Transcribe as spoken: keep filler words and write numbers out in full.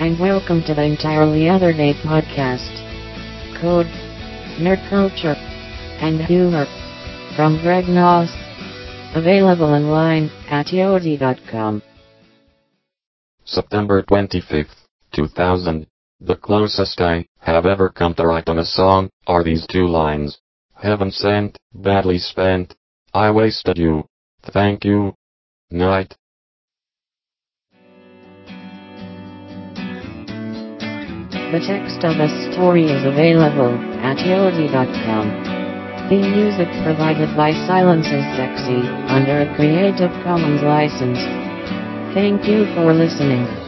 and welcome to the Entirely Other Day podcast. Code, nerd culture, and humor from Greg Noss. Available online at yodi dot com. September twenty-fifth, two thousand. The closest I have ever come to writing a song are these two lines. Heaven sent, badly spent. I wasted you. Thank you. Night. The text of the story is available at yodi dot com. Theme music provided by Silence is Sexy under a Creative Commons license. Thank you for listening.